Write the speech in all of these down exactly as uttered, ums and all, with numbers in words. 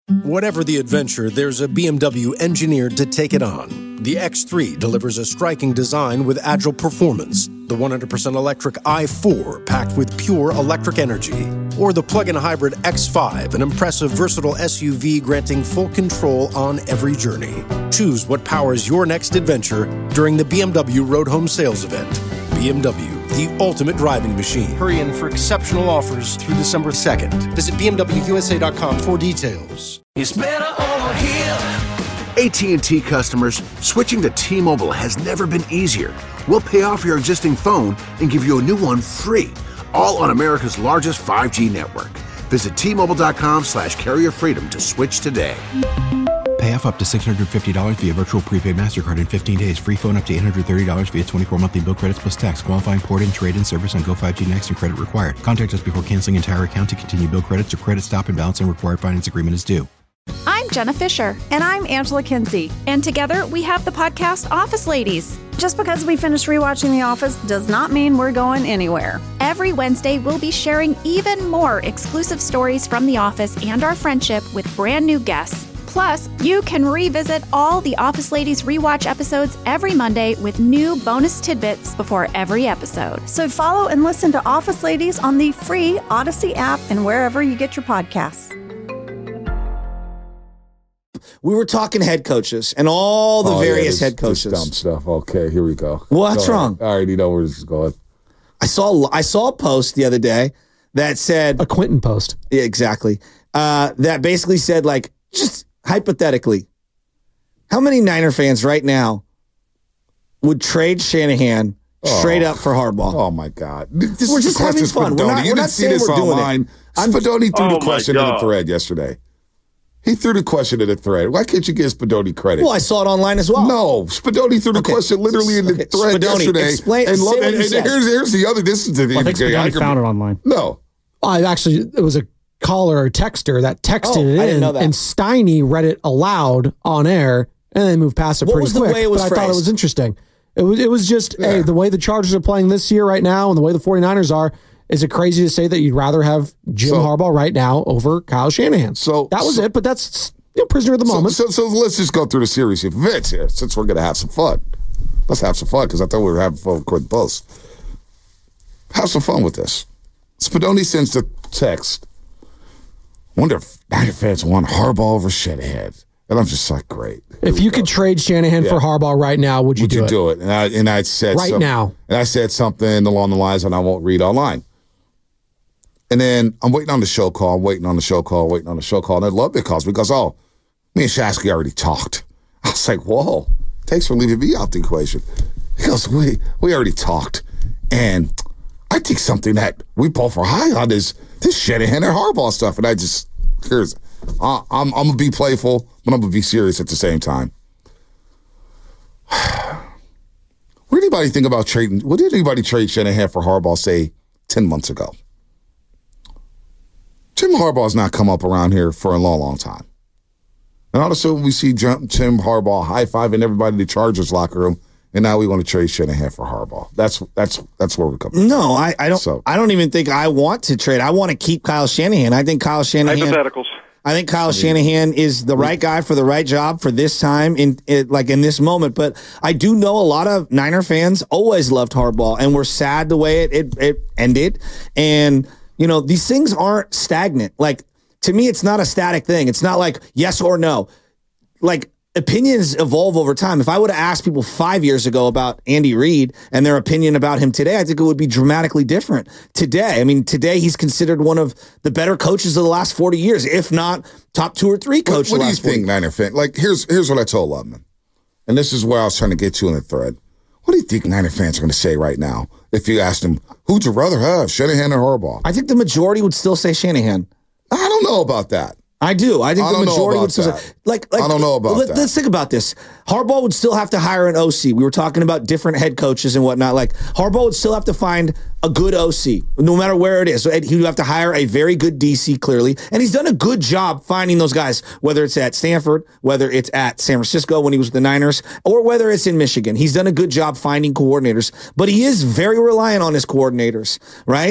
Whatever the adventure, there's a B M W engineered to take it on. The X three delivers a striking design with agile performance. The one hundred percent electric i four packed with pure electric energy. Or the plug-in hybrid X five, an impressive versatile S U V granting full control on every journey. Choose what powers your next adventure during the B M W Road Home Sales Event. B M W, the ultimate driving machine. Hurry in for exceptional offers through December second. Visit B M W U S A dot com for details. It's better over here. A T and T customers, switching to T-Mobile has never been easier. We'll pay off your existing phone and give you a new one free, all on America's largest five G network. Visit T Mobile dot com slash carrier freedom to switch today. Pay off up to six hundred fifty dollars via virtual prepaid MasterCard in fifteen days. Free phone up to eight hundred thirty dollars via twenty-four monthly bill credits plus tax. Qualifying port-in, trade-in service on Go five G Next and credit required. Contact us before canceling entire account to continue bill credits or credit stop and balance and required finance agreement is due. I'm Jenna Fisher. And I'm Angela Kinsey. And together we have the podcast Office Ladies. Just because we finished rewatching The Office does not mean we're going anywhere. Every Wednesday, we'll be sharing even more exclusive stories from The Office and our friendship with brand new guests. Plus, you can revisit all the Office Ladies rewatch episodes every Monday with new bonus tidbits before every episode. So follow and listen to Office Ladies on the free Odyssey app and wherever you get your podcasts. We were talking head coaches and all the oh, various yeah, this, head coaches. This dumb stuff. Okay, here we go. What's go wrong? I already know where this is going. I saw I saw a post the other day that said a Quentin post. Yeah, exactly. Uh, that basically said, like, just hypothetically, how many Niner fans right now would trade Shanahan straight oh. up for Harbaugh? Oh my God! This we're is just having fun. We're not, you we're didn't not see saying this we're doing online. it. I'm, Spadoni threw oh the question in the thread yesterday. He threw the question in the thread. Why can't you give Spadoni credit? Well, I saw it online as well. No, Spadoni threw the okay. question literally in the okay. thread Spadoni, yesterday. Explain. And, say and, what and, you and here's, here's the other. This is the. Well, I think Spadoni found it online. No, I actually it was a caller or texter that texted oh, it I didn't in, know that. and Steiny read it aloud on air, and then moved past it what pretty was the quick. Way it was but phrased? I thought it was interesting. It was it was just yeah. hey, the way the Chargers are playing this year right now, and the way the 49ers are. Is it crazy to say that you'd rather have Jim so, Harbaugh right now over Kyle Shanahan? So that was so, it, but that's you know, prisoner of the moment. So, so, so let's just go through the series here. Vince here, since we're going to have some fun. Let's have some fun, because I thought we were having fun with Quentin Post. Have some fun with this. Spadoni sends the text. Wonder if Niner fans want Harbaugh over Shanahan. And I'm just like, great. If you go. could trade Shanahan yeah. for Harbaugh right now, would you would do you it? Would you do it? And I, and I said right some, now. And I said something along the lines, and I won't read online. And then I'm waiting on the show call, I'm waiting on the show call, waiting on the show call. And I love it calls because, oh, me and Shasky already talked. I was like, whoa, thanks for leaving me out the equation. He goes, we, we already talked. And I think something that we both are high on is this Shanahan and Harbaugh stuff. And I just, here's, uh, I'm, I'm going to be playful, but I'm going to be serious at the same time. What did anybody think about trading? What did anybody trade Shanahan for Harbaugh, say, ten months ago? Jim Harbaugh's not come up around here for a long, long time. And all of a sudden we see Jim Harbaugh high-fiving everybody in the Chargers locker room, and now we want to trade Shanahan for Harbaugh. That's that's that's where we're coming no, from. I, I don't so. I don't even think I want to trade. I want to keep Kyle Shanahan. I think Kyle Shanahan Hypotheticals. I think Kyle Shanahan is the right guy for the right job for this time in it, like in this moment. But I do know a lot of Niner fans always loved Harbaugh and were sad the way it it, it ended. And you know, these things aren't stagnant. Like, to me, it's not a static thing. It's not like yes or no. Like, opinions evolve over time. If I would have asked people five years ago about Andy Reid and their opinion about him today, I think it would be dramatically different. Today, I mean, today he's considered one of the better coaches of the last forty years, if not top two or three coaches. What, what of the do you last think, Niner fan? Like, here's here's what I told Lubman, and this is where I was trying to get to in the thread. What do you think Niner fans are going to say right now if you asked them, who'd you rather have, Shanahan or Harbaugh? I think the majority would still say Shanahan. I don't know about that. I do. I think I the majority would still that. say, like, like, I don't know about let, that. Let's think about this. Harbaugh would still have to hire an O C. We were talking about different head coaches and whatnot. Like, Harbaugh would still have to find a good O C, no matter where it is. So he would have to hire a very good D C, clearly. And he's done a good job finding those guys, whether it's at Stanford, whether it's at San Francisco when he was with the Niners, or whether it's in Michigan. He's done a good job finding coordinators. But he is very reliant on his coordinators, right?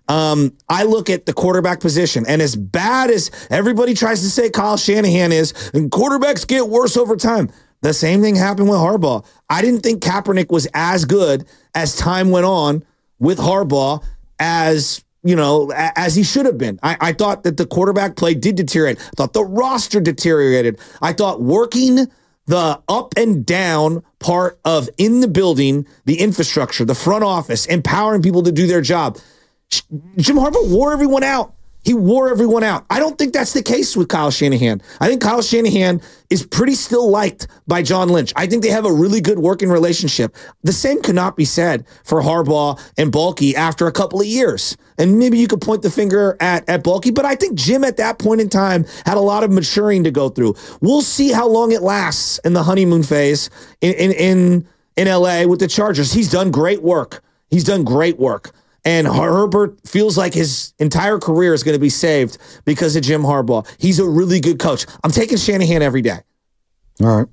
Um, I look at the quarterback position, and as bad as everybody tries to say Kyle Shanahan is, and quarterbacks get worse over time, the same thing happened with Harbaugh. I didn't think Kaepernick was as good as time went on with Harbaugh as, you know, as he should have been. I, I thought that the quarterback play did deteriorate. I thought the roster deteriorated. I thought working the up and down part of in the building, the infrastructure, the front office, empowering people to do their job. Jim Harbaugh wore everyone out. He wore everyone out. I don't think that's the case with Kyle Shanahan. I think Kyle Shanahan is pretty still liked by John Lynch. I think they have a really good working relationship. The same could not be said for Harbaugh and Balky after a couple of years. And maybe you could point the finger at, at Balky, but I think Jim at that point in time had a lot of maturing to go through. We'll see how long it lasts in the honeymoon phase in, in, in, in L A with the Chargers. He's done great work. He's done great work. And Herbert feels like his entire career is going to be saved because of Jim Harbaugh. He's a really good coach. I'm taking Shanahan every day. All right.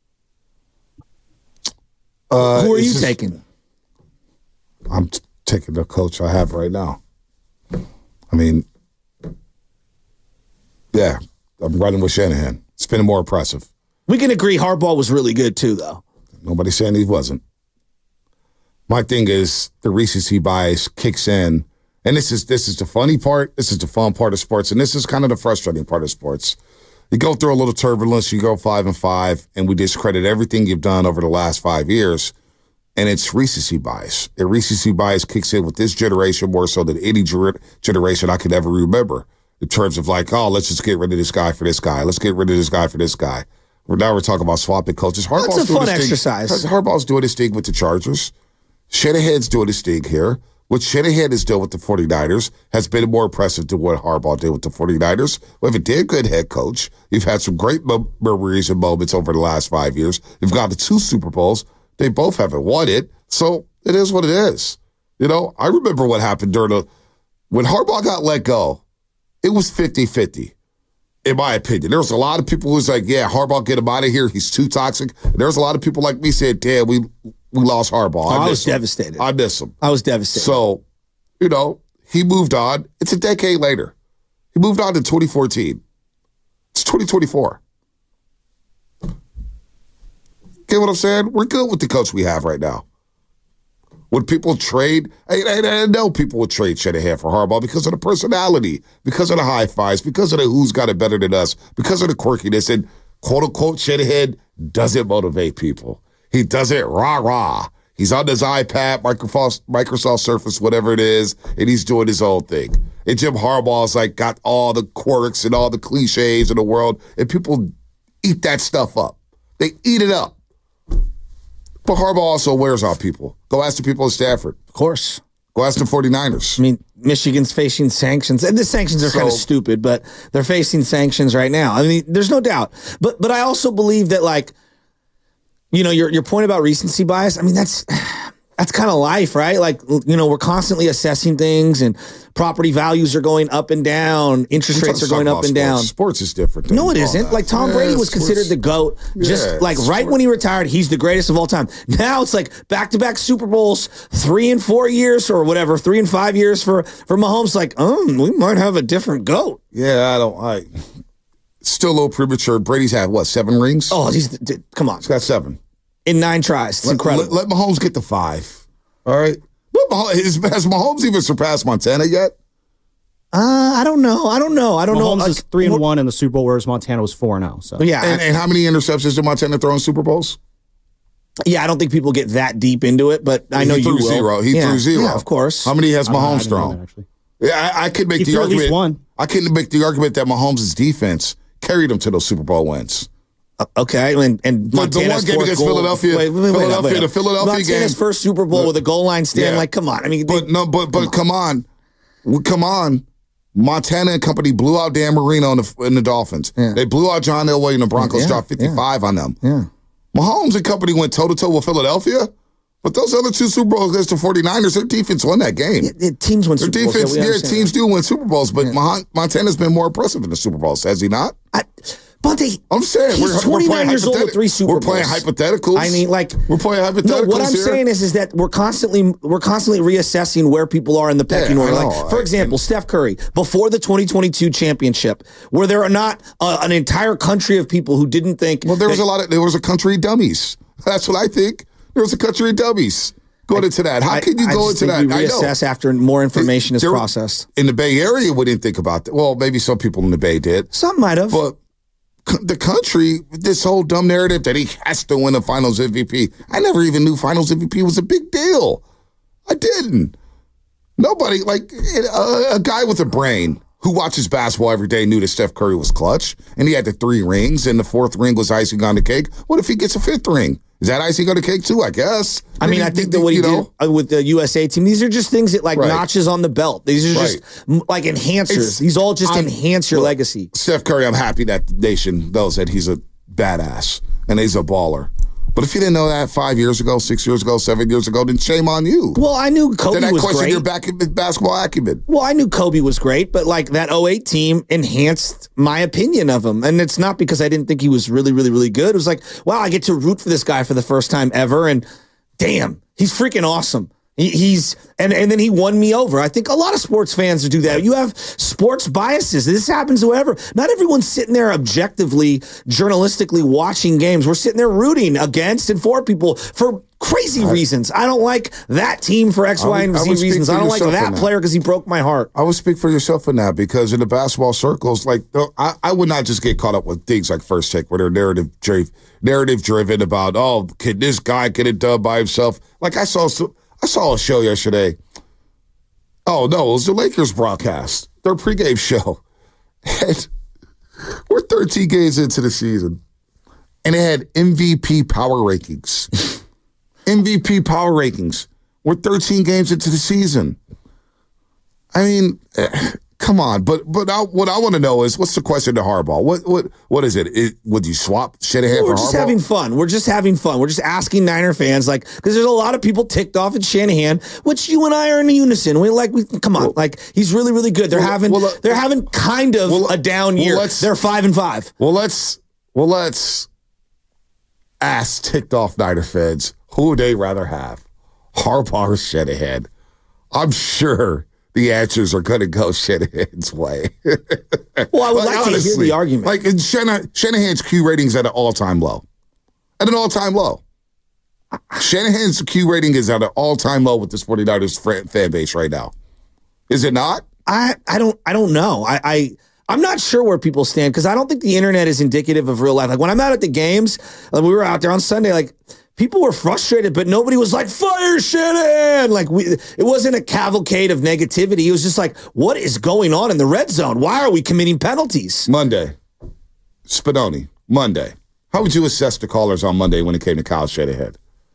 Uh, Who are you just, taking? I'm t- taking the coach I have right now. I mean, yeah, I'm running with Shanahan. It's been more impressive. We can agree Harbaugh was really good too, though. Nobody's saying he wasn't. My thing is the recency bias kicks in, and this is this is the funny part. This is the fun part of sports, and this is kind of the frustrating part of sports. You go through a little turbulence, you go five and five, and we discredit everything you've done over the last five years, and it's recency bias. And recency bias kicks in with this generation more so than any ger- generation I could ever remember. In terms of like, oh, let's just get rid of this guy for this guy. Let's get rid of this guy for this guy. Now we're talking about swapping coaches. Harbaugh's That's a fun exercise. Thing, Harbaugh's doing his thing with the Chargers. Shanahan's doing his thing here. What Shanahan is doing with the 49ers has been more impressive than what Harbaugh did with the 49ers. We have a damn good head coach. You've had some great memories and moments over the last five years. You've got the two Super Bowls. They both haven't won it. So it is what it is. You know, I remember what happened during the, when Harbaugh got let go, it was fifty-fifty. In my opinion, there was a lot of people who was like, yeah, Harbaugh, get him out of here. He's too toxic. And there was a lot of people like me saying, damn, we we lost Harbaugh. I, I was him. devastated. I miss him. I was devastated. So, you know, he moved on. It's a decade later. He moved on to twenty fourteen. It's twenty twenty-four. Get what I'm saying? We're good with the coach we have right now. Would people trade? I, I, I know people would trade Shanahan for Harbaugh because of the personality, because of the high fives, because of the who's got it better than us, because of the quirkiness. And quote unquote, Shanahan doesn't motivate people. He does it rah rah. He's on his iPad, Microsoft, Microsoft Surface, whatever it is, and he's doing his own thing. And Jim Harbaugh's like got all the quirks and all the cliches in the world, and people eat that stuff up. They eat it up. But Harbaugh also wears out people. Go ask the people at Stanford. Of course. Go ask the 49ers. I mean, Michigan's facing sanctions. And the sanctions are so, kind of stupid, but they're facing sanctions right now. I mean, there's no doubt. But but I also believe that, like, you know, your your point about recency bias, I mean, that's that's kind of life, right? Like, you know, we're constantly assessing things and property values are going up and down. Interest rates are going up and sports. down. Sports is different. No, it isn't. That. Like Tom yeah, Brady was sports. considered the GOAT. Just yeah, like right sports. when he retired, he's the greatest of all time. Now it's like back-to-back Super Bowls, three and four years or whatever, three and five years for, for Mahomes. Like, oh, we might have a different GOAT. Yeah, I don't, I, still a little premature. Brady's had, what, seven rings? Oh, he's, d- come on. He's got seven. In nine tries. It's let, incredible. Let, let Mahomes get the five. All right. Has, has Mahomes even surpassed Montana yet? Uh, I don't know. I don't know. I don't Mahomes know. Mahomes is three and one in the Super Bowl, whereas Montana was four and zero. So yeah. And, and how many interceptions did Montana throw in Super Bowls? Yeah, I don't think people get that deep into it, but I know he you threw will. zero. He yeah. threw zero. Yeah, of course. How many has Mahomes uh, thrown? That, yeah, I, I could make he the threw argument. At least one. I couldn't make the argument that Mahomes' defense carried him to those Super Bowl wins. Uh, okay, and, and the, the one game against goal, Philadelphia, wait, wait, wait, Philadelphia, wait, wait. the Philadelphia Montana's game, first Super Bowl the, with a goal line stand. Yeah. Like, come on. I mean, they, but no, but but come on, come on. Come on. Montana and company blew out Dan Marino in the, in the Dolphins. Yeah. They blew out John Elway and the Broncos, yeah, dropped fifty-five yeah. on them. Yeah. Mahomes and company went toe-to-toe with Philadelphia, but those other two Super Bowls against the 49ers, their defense won that game. Yeah, yeah, teams win their Super defense, Bowls. Yeah, teams that. do win Super Bowls, but yeah. Montana's been more impressive in the Super Bowls, has he not? I, Bunty, I'm saying he's we're, twenty-nine we're years old with hypothet- three Super We're playing Bowls. hypotheticals. I mean, like we're playing hypotheticals. No, what I'm here. saying is, is that we're constantly we're constantly reassessing where people are in the pecking Yeah, order. I know. Like, for I- example, Steph Curry before the twenty twenty-two championship, where there are not uh, an entire country of people who didn't think. Well, there was that- a lot of there was a country of dummies. That's what I think. There was a country of dummies. Go into that. How I- can you I go just into think that? we I know. reassess after more information is There- processed. In the Bay Area, we didn't think about that. Well, maybe some people in the Bay did. Some might have. But c- the country, this whole dumb narrative that he has to win a Finals M V P. I never even knew Finals M V P was a big deal. I didn't. Nobody, like a, a guy with a brain who watches basketball every day knew that Steph Curry was clutch, and he had the three rings, and the fourth ring was icing on the cake. What if he gets a fifth ring? Is that icing on the cake too? I guess. I mean, I think that what he you know, did with the U S A team, these are just things that like Right. notches on the belt. These are just m like enhancers. It's- these all just I'm- enhance your look, legacy. Steph Curry, I'm happy that the nation knows that he's a badass and he's a baller. But if you didn't know that five years ago, six years ago, seven years ago, then shame on you. Well, I knew Kobe then that was question great. your back basketball acumen. Well, I knew Kobe was great, but like that oh eight team enhanced my opinion of him. And it's not because I didn't think he was really, really, really good. It was like, wow, I get to root for this guy for the first time ever. And damn, he's freaking awesome. He, he's and, and then he won me over. I think a lot of sports fans do that. You have sports biases. This happens to whoever. Not everyone's sitting there objectively, journalistically watching games. We're sitting there rooting against and for people for crazy reasons. I don't like that team for X, I Y, would- and I Z would speak reasons. for I don't like yourself that in that. player because he broke my heart. I would speak for yourself in that because in the basketball circles, like I, I would not just get caught up with things like First Take, where they're narrative dri- narrative driven about, oh, can this guy get it done by himself? Like I saw, I saw a show yesterday. Oh no, it was the Lakers broadcast, their pregame show, and we're thirteen games into the season, and it had M V P power rankings. M V P power rankings. We're thirteen games into the season. I mean, eh, come on. But but I, what I want to know is, what's the question to Harbaugh? What what what is it? it would you swap Shanahan We're for just Harbaugh? having fun. We're just having fun. We're just asking Niner fans, like, because there's a lot of people ticked off at Shanahan, which you and I are in unison. We like, we come on, Well, like he's really, really good. They're well, having, well, uh, they're having kind of well, a down well, year. let's- They're five and five. Well, let's well let's ask ticked off Niner fans who would they rather have, Harbaugh or Shanahan? I'm sure the answers are going to go Shanahan's way. Well, I would like to hear the argument. Like Shanahan, Shanahan's Q rating's at an all-time low. At an all-time low. Shanahan's Q rating is at an all-time low with this 49ers fan, fan base right now. Is it not? I, I don't, I don't know. I, I, I'm not sure where people stand because I don't think the internet is indicative of real life. Like when I'm out at the games, like we were out there on Sunday, like people were frustrated, but nobody was like, fire Shanahan. Like we, it wasn't a cavalcade of negativity. It was just like, what is going on in the red zone? Why are we committing penalties? Monday. Spadoni, Monday. How would you assess the callers on Monday when it came to Kyle Shanahan?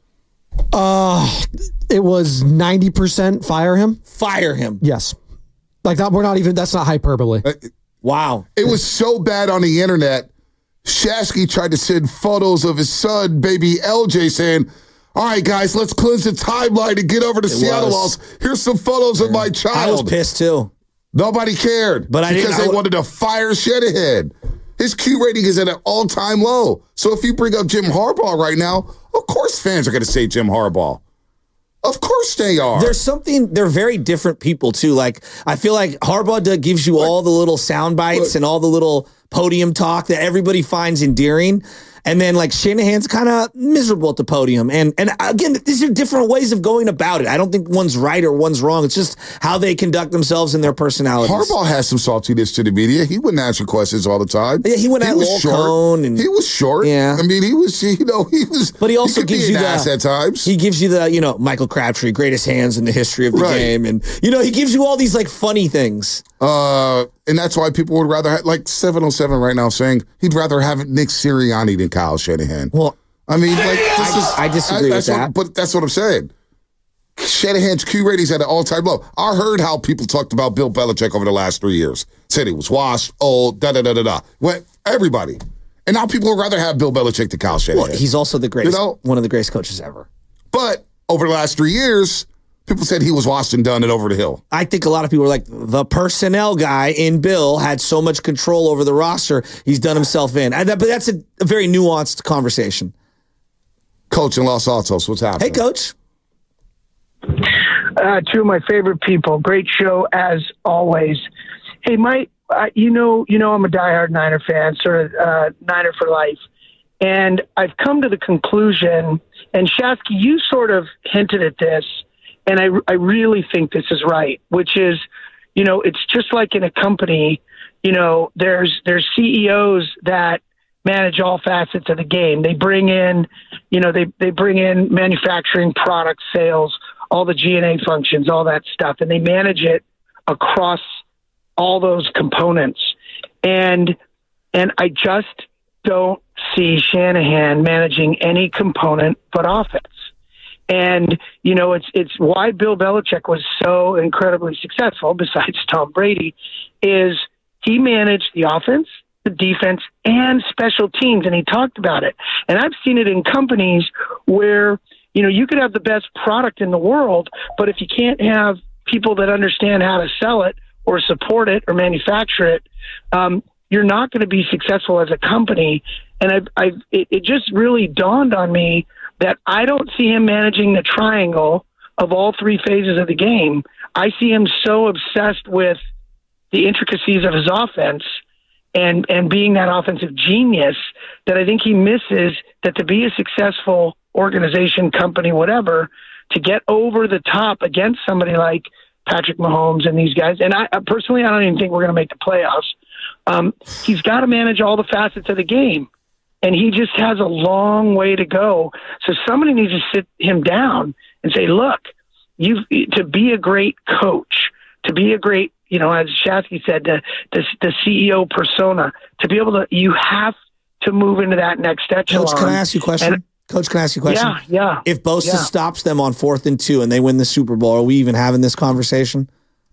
Uh, it was ninety percent fire him. Fire him. Yes. Like that, we're not even, that's not hyperbole. Wow. It was so bad on the internet. Shasky tried to send photos of his son, baby L J, saying, all right, guys, let's cleanse the timeline and get over to Seattle was. Loss. Here's some photos of my child. I was pissed too. Nobody cared. But I because didn't- I they w- wanted to fire Shanahan. His Q rating is at an all-time low. So if you bring up Jim Harbaugh right now, of course fans are going to say Jim Harbaugh. Of course they are. There's something, they're very different people too. Like, I feel like Harbaugh does- gives you all the little sound bites Look. and all the little podium talk that everybody finds endearing. And then like Shanahan's kind of miserable at the podium. And and again, these are different ways of going about it. I don't think one's right or one's wrong. It's just how they conduct themselves and their personalities. Harbaugh has some saltiness to the media. He wouldn't answer questions all the time. Yeah, he went at was Lowell short. Cone and- he was short. Yeah. I mean, he was, you know, he was. But he also could be gives an you the ass at times. He gives you the, you know, Michael Crabtree, greatest hands in the history of the Right. game. And, you know, he gives you all these like funny things. Uh, and that's why people would rather have, like seven oh seven right now saying he'd rather have Nick Sirianni than Kyle Shanahan. Well, I mean, like, this I- is, I disagree with that's what- that. But that's what I'm saying. Shanahan's Q ratings at an all-time low. I heard how people talked about Bill Belichick over the last three years. Said he was washed, old, da da da da da. Well, everybody, and now people would rather have Bill Belichick than Kyle Shanahan. Well, he's also the greatest, You know? one of the greatest coaches ever. But over the last three years, People said he was washed and done and over the hill. I think a lot of people are like, the personnel guy in Bill had so much control over the roster, he's done himself in. And that, but that's a, a very nuanced conversation. Coach in Los Altos, what's happening? Hey, Coach. Uh, two of my favorite people. Great show as always. Hey, Mike, uh, you know, you know, I'm a diehard Niner fan, sort of uh, Niner for life, and I've come to the conclusion. And Shasky, you sort of hinted at this, and I, I really think this is right. Which is, you know, it's just like in a company. You know, there's there's C E Os that manage all facets of the game. They bring in, you know, they they bring in manufacturing, product sales, all the G and A functions, all that stuff, and they manage it across all those components. And and I just don't see Shanahan managing any component but offense. And, you know, it's it's why Bill Belichick was so incredibly successful, besides Tom Brady, is he managed the offense, the defense, and special teams, and he talked about it. And I've seen it in companies where, you know, you could have the best product in the world, but if you can't have people that understand how to sell it or support it or manufacture it, um, you're not going to be successful as a company. And I've, I've, it, it just really dawned on me that I don't see him managing the triangle of all three phases of the game. I see him so obsessed with the intricacies of his offense and, and being that offensive genius that I think he misses that to be a successful organization, company, whatever, to get over the top against somebody like Patrick Mahomes and these guys. And I personally, I don't even think we're going to make the playoffs. Um, he's got to manage all the facets of the game, and he just has a long way to go. So somebody needs to sit him down and say, look, you to be a great coach, to be a great, you know, as Shasky said, the, the, the C E O persona, to be able to, you have to move into that next echelon. Coach, can I ask you a question? And, Coach, can I ask you a question? Yeah, yeah. If Bosa yeah. stops them on fourth and two and they win the Super Bowl, are we even having this conversation?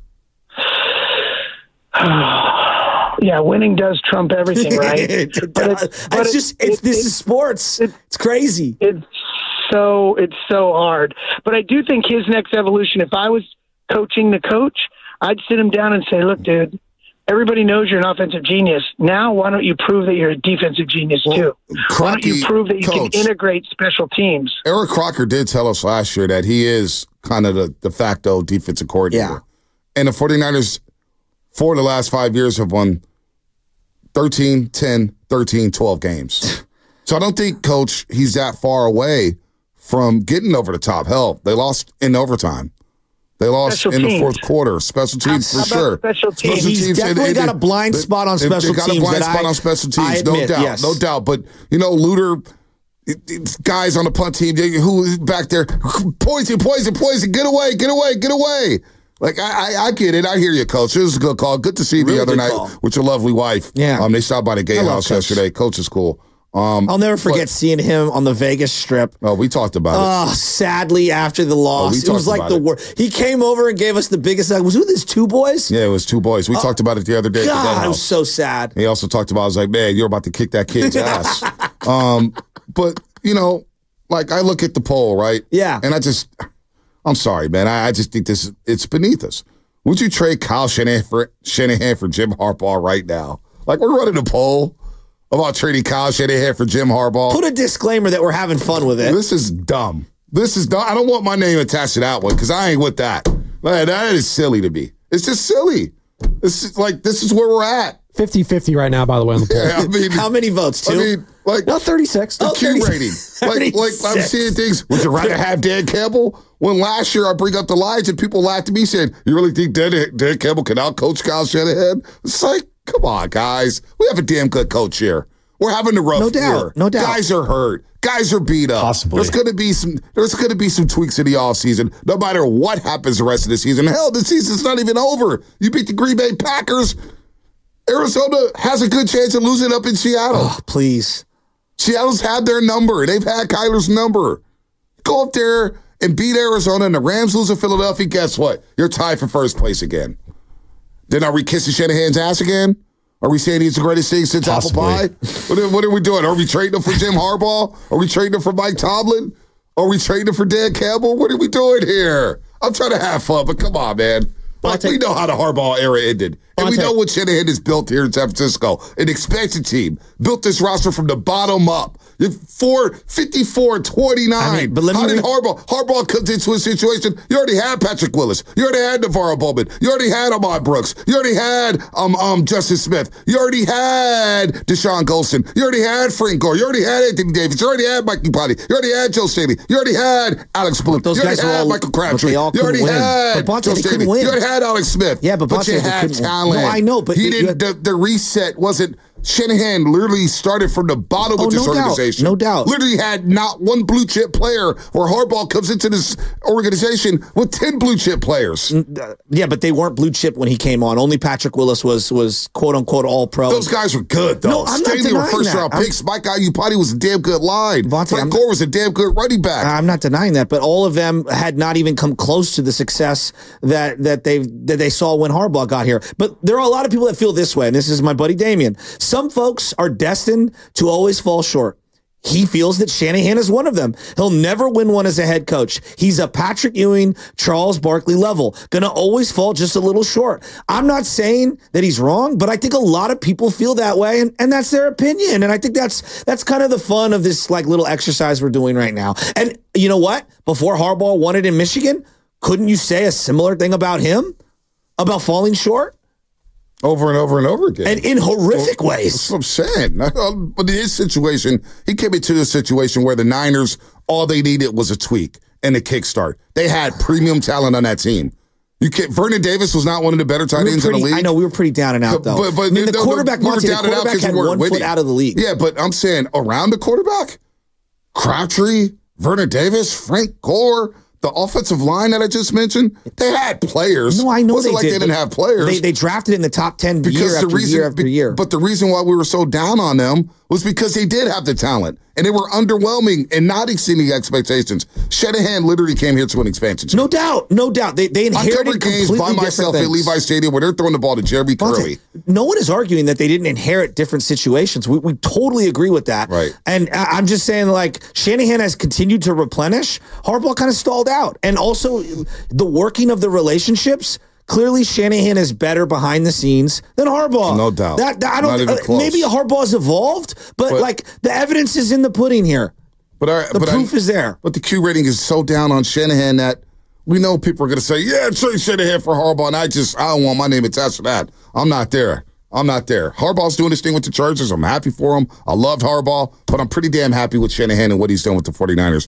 Yeah, winning does trump everything, right? it but it's, but it's just it's it, this it, is sports. It, it's crazy. It's so it's so hard. But I do think his next evolution, if I was coaching the coach, I'd sit him down and say, look, dude, everybody knows you're an offensive genius. Now, why don't you prove that you're a defensive genius, well, too? Crocky, why don't you prove that you coach, can integrate special teams? Eric Crocker did tell us last year that he is kind of the de facto defensive coordinator. Yeah. And the 49ers, for the last five years, have won thirteen, ten, thirteen, twelve games. So I don't think, Coach, he's that far away from getting over the top. Hell, they lost in overtime. They lost special in teams. The fourth quarter. Special teams how, for how sure. Special teams. Special He's teams, definitely and, and, got a blind they, spot on special they, they teams. Got a blind spot I, on special teams, I admit, no doubt, yes. no doubt. But you know, Luter, guys on the punt team, who back there, poison, poison, poison, get away, get away, get away. Like I, I, I get it. I hear you, Coach. This is a good call. Good to see you really the other night call. With your lovely wife. Yeah, um, they stopped by the gatehouse yesterday. Coach is cool. Um, I'll never forget but, seeing him on the Vegas Strip. Oh, we talked about oh, it. Oh, sadly, after the loss, oh, it was like the worst. He came over and gave us the biggest. Was it his two boys? Yeah, it was two boys. We uh, talked about it the other day. God, it was so sad. He also talked about, I was like, man, you're about to kick that kid's ass. um, but, you know, like I look at the poll, right? Yeah. And I just, I'm sorry, man. I, I just think this, it's beneath us. Would you trade Kyle Shanahan for, Shanahan for Jim Harbaugh right now? Like, we're running a poll about trading Kyle Shanahan for Jim Harbaugh. Put a disclaimer that we're having fun with it. This is dumb. This is dumb. I don't want my name attached to that one because I ain't with that. Man, that is silly to me. It's just silly. It's like, this is where we're at. fifty-fifty right now, by the way, on the poll. Yeah, I mean, how many votes, two? I mean, like, no, thirty-six. The oh, Q rating. Like, like, I'm seeing things. Would you rather have Dan Campbell? When last year I bring up the Lions and people laughed at me saying, you really think Dan, Dan Campbell can out-coach Kyle Shanahan? It's like, come on, guys. We have a damn good coach here. We're having a rough no doubt, year. No doubt. Guys are hurt. Guys are beat up. Possibly. There's gonna be some there's gonna be some tweaks in the offseason, no matter what happens the rest of the season. Hell, the season's not even over. You beat the Green Bay Packers. Arizona has a good chance of losing up in Seattle. Oh, please. Seattle's had their number. They've had Kyler's number. Go up there and beat Arizona, and the Rams lose in Philadelphia. Guess what? You're tied for first place again. Then are we kissing Shanahan's ass again? Are we saying he's the greatest thing since Possibly. Apple pie? What are, what are we doing? Are we trading him for Jim Harbaugh? Are we trading him for Mike Tomlin? Are we trading him for Dan Campbell? What are we doing here? I'm trying to have fun, but come on, man. Like, we know how the Harbaugh era ended. And we know what Shanahan has built here in San Francisco. An expansion team. Built this roster from the bottom up. Four, fifty-four, twenty-nine. I mean, but let me How did Harbaugh? Harbaugh comes into a situation. You already had Patrick Willis. You already had Navarro Bowman. You already had Ahmad Brooks. You already had um um Justice Smith. You already had Deshaun Golston. You already had Frank Gore. You already had Anthony Davis. You already had Mike Iupati. You already had Joe Staley. You already had Alex Blum. Those you already guys had all, Michael Crabtree. You already win. had but Bonte, Joe Staley. You already had Alex Smith. Yeah, but, but you had talent. No, I know, but he you didn't. had, the, the reset wasn't. Shanahan literally started from the bottom oh, of this no organization. Doubt, no doubt. Literally had not one blue chip player where Harbaugh comes into this organization with ten blue chip players. Yeah, but they weren't blue chip when he came on. Only Patrick Willis was was quote unquote all pro. Those guys were good though. No, I'm Staley not were first that. round I'm, picks. Mike Iupati was a damn good line. Bonte, Frank I'm, Gore was a damn good running back. I'm not denying that, but all of them had not even come close to the success that that they that they saw when Harbaugh got here. But there are a lot of people that feel this way, and this is my buddy Damien. Some folks are destined to always fall short. He feels that Shanahan is one of them. He'll never win one as a head coach. He's a Patrick Ewing, Charles Barkley level. Gonna always fall just a little short. I'm not saying that he's wrong, but I think a lot of people feel that way, and, and that's their opinion. And I think that's that's kind of the fun of this like little exercise we're doing right now. And you know what? Before Harbaugh won it in Michigan, couldn't you say a similar thing about him? About falling short? Over and over and over again. And in horrific well, ways. That's what I'm saying. But in his situation, he came into a situation where the Niners, all they needed was a tweak and a kickstart. They had premium talent on that team. You can't, Vernon Davis was not one of the better tight we ends pretty, in the league. I know, we were pretty down and out, though. But, but I mean, the, the quarterback, we Monty, the quarterback had one foot out of the league. Yeah, but I'm saying around the quarterback, Crabtree, Vernon Davis, Frank Gore, the offensive line that I just mentioned, they had players. No, I know it wasn't they like did. they didn't have players. They, they drafted in the top ten because year after reason, year after year. But the reason why we were so down on them was because they did have the talent. And they were underwhelming and not exceeding expectations. Shanahan literally came here to an expansion. No doubt. No doubt. They, they inherited I covered games by myself at Levi Stadium where they're throwing the ball to Jeremy Curley. No one is arguing that they didn't inherit different situations. We, we totally agree with that. Right. And I'm just saying, like, Shanahan has continued to replenish. Harbaugh kind of stalled out. And also, the working of the relationships. Clearly, Shanahan is better behind the scenes than Harbaugh. No doubt. That, that I don't. Not even close. Maybe Harbaugh's evolved, but, but like the evidence is in the pudding here. But I, the but proof I, is there. But the Q rating is so down on Shanahan that we know people are going to say, "Yeah, trade Shanahan for Harbaugh," and I just I don't want my name attached to that. I'm not there. I'm not there. Harbaugh's doing this thing with the Chargers. I'm happy for him. I loved Harbaugh, but I'm pretty damn happy with Shanahan and what he's done with the 49ers.